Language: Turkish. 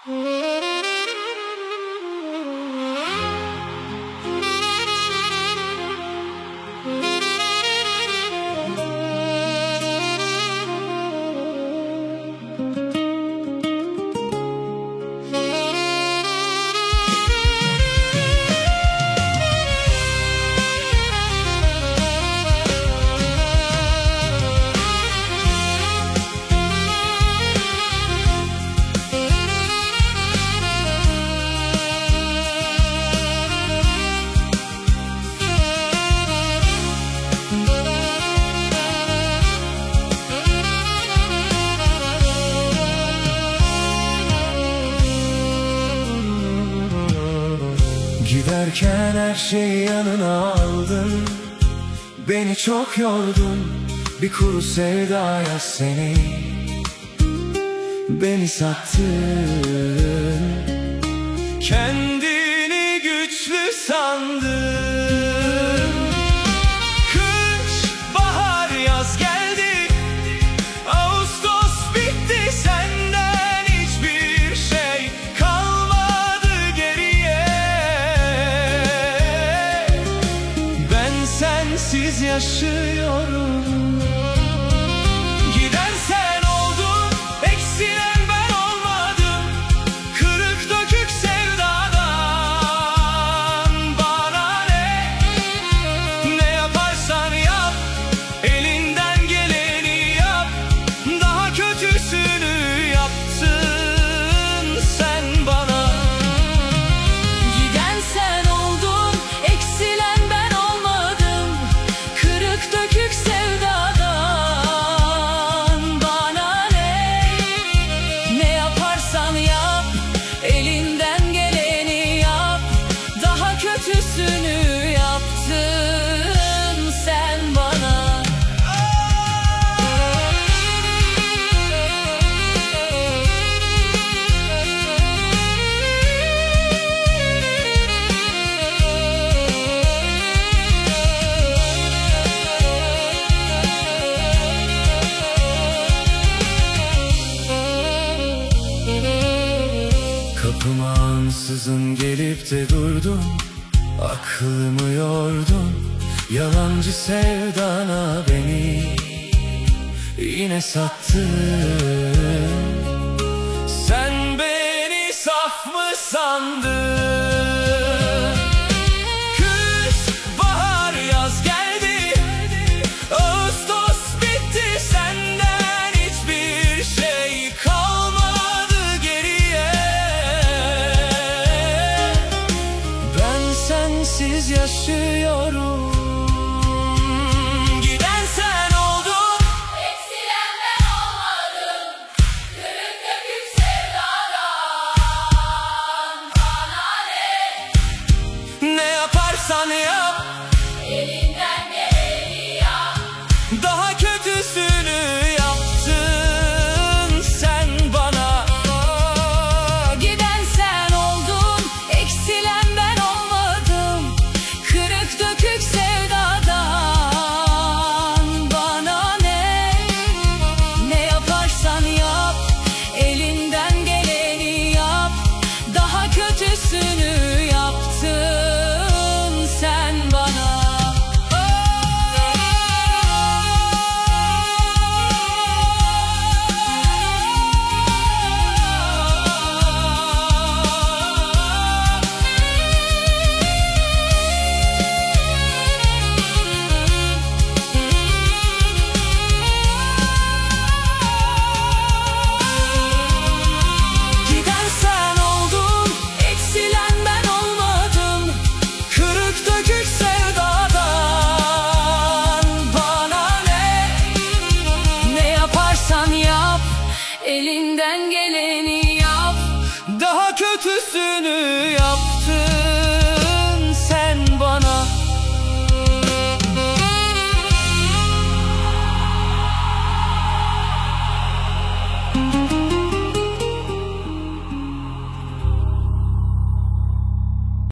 Giderken her şeyi yanına aldın, beni çok yordun, bir kuru sevdaya seni. Beni sattın, kendini güçlü sandın. Kış, bahar, yaz geldi, Ağustos bitti, senden hiçbir şey kalmadı geriye. Ben sensiz yaşıyorum. Giden sen oldun, eksilen ben olmadım. Kırık dökük sevdadan bana ne? Ne yaparsan yap, elinden geleni yap. Daha kötüsünü yaptın sen bana. Giden sen oldun, eksilen ben olmadım. Kırık dökük sevdadan bana ne? Ne yaparsan yap, elinden geleni yap. Daha kötüsünü yaptın sen bana. Kapıma ansızın gelip de durdun, aklımı yordun, yalancı sevdana beni yine sattın. Sen beni saf mı sandın? Kış, bahar, yaz geldi, Ağustos bitti, senden hiçbir şey kalmadı geriye. Ben sensiz yaşıyorum.